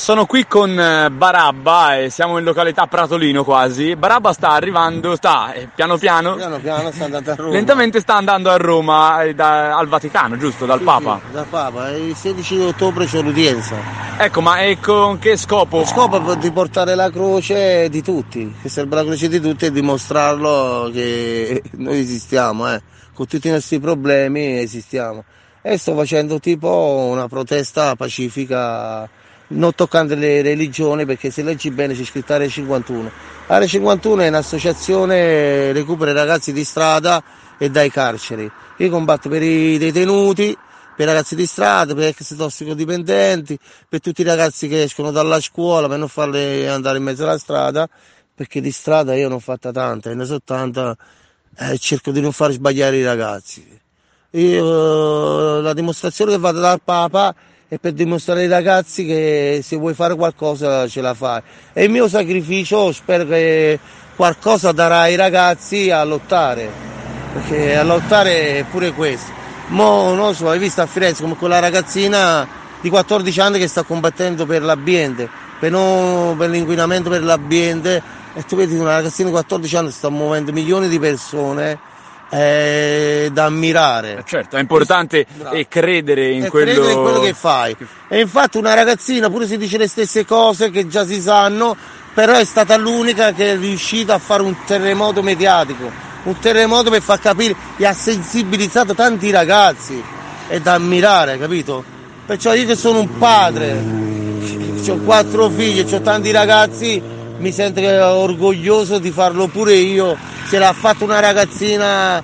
Sono qui con Barabba e siamo in località Pratolino quasi. Barabba sta arrivando, piano piano sta andando a Roma. lentamente sta andando a Roma, al Vaticano, giusto? Dal Papa. Sì, dal Papa. Il 16 ottobre c'è l'udienza. Ecco, ma e con che scopo? Lo scopo è di portare la croce di tutti, che serve la croce di tutti e dimostrarlo che noi esistiamo, con tutti i nostri problemi esistiamo. E sto facendo tipo una protesta pacifica, non toccando le religioni, perché se leggi bene c'è scritto Area 51. Area 51 è un'associazione che recupera i ragazzi di strada e dai carceri. Io combatto per i detenuti, per i ragazzi di strada, per gli ex tossicodipendenti, per tutti i ragazzi che escono dalla scuola, per non farli andare in mezzo alla strada, perché di strada io ne ho fatta tanta, ne so tanta, cerco di non far sbagliare i ragazzi. La dimostrazione che vado dal Papa è per dimostrare ai ragazzi che se vuoi fare qualcosa ce la fai. E il mio sacrificio spero che qualcosa darà ai ragazzi a lottare, perché a lottare è pure questo. Mo non so, hai visto a Firenze come quella ragazzina di 14 anni che sta combattendo per l'ambiente, per l'inquinamento per l'ambiente, e tu vedi una ragazzina di 14 anni che sta muovendo milioni di persone. Da ammirare. Certo, è importante credere in quello che fai. E infatti una ragazzina pure se dice le stesse cose che già si sanno, però è stata l'unica che è riuscita a fare un terremoto mediatico, un terremoto per far capire, e ha sensibilizzato tanti ragazzi, è da ammirare, capito? Perciò io che sono un padre, ho 4 figli, ho tanti ragazzi, mi sento orgoglioso di farlo pure io. Se l'ha fatto una ragazzina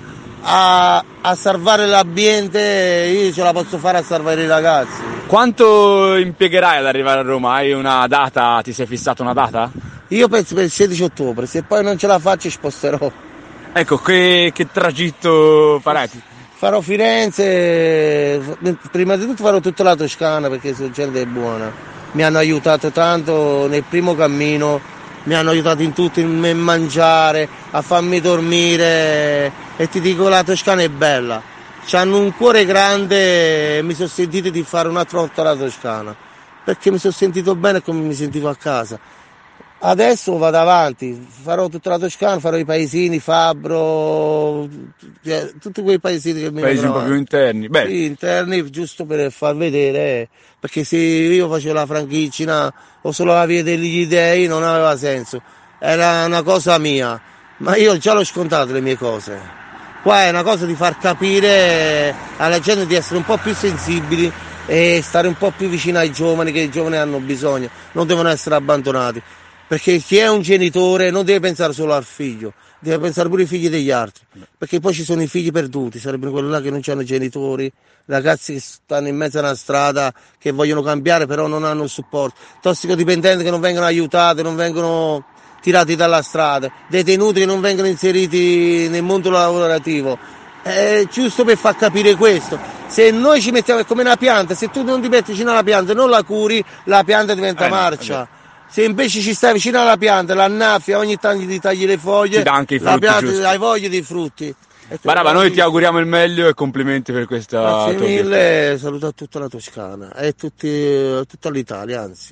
a salvare l'ambiente, io ce la posso fare a salvare i ragazzi. Quanto impiegherai ad arrivare a Roma? Hai una data? Ti sei fissato una data? Io penso per il 16 ottobre, se poi non ce la faccio sposterò. Ecco, che tragitto farai? Farò Firenze, prima di tutto farò tutta la Toscana perché sono gente buona. Mi hanno aiutato tanto nel primo cammino. Mi hanno aiutato in tutto, in mangiare, a farmi dormire, e ti dico la Toscana è bella. C'hanno un cuore grande e mi sono sentito di fare un'altra volta la Toscana, perché mi sono sentito bene come mi sentivo a casa. Adesso vado avanti, farò tutta la Toscana, farò i paesini, Fabbro, tutti quei paesini che mi paesi un po' più interni. Beh. Sì, interni, giusto per far vedere, perché se io facevo la Franchicina o solo la via degli dei non aveva senso, era una cosa mia, ma io già l'ho scontato le mie cose. Qua è una cosa di far capire alla gente di essere un po' più sensibili e stare un po' più vicino ai giovani, che i giovani hanno bisogno, non devono essere abbandonati. Perché chi è un genitore non deve pensare solo al figlio, deve pensare pure ai figli degli altri, perché poi ci sono i figli perduti, sarebbero quelli là che non hanno genitori, ragazzi che stanno in mezzo alla strada, che vogliono cambiare però non hanno il supporto, tossicodipendenti che non vengono aiutati, non vengono tirati dalla strada, detenuti che non vengono inseriti nel mondo lavorativo. È giusto per far capire questo. Se noi ci mettiamo, è come una pianta, se tu non ti metti vicino alla pianta e non la curi, la pianta diventa marcia. Se invece ci stai vicino alla pianta, la annaffia, ogni tanto ti tagli le foglie, ti dà anche i frutti, la pianta hai voglia di frutti. Barabba, noi ti auguriamo il meglio e complimenti per questa Grazie mille, saluto a tutta la Toscana e tutta l'Italia, anzi.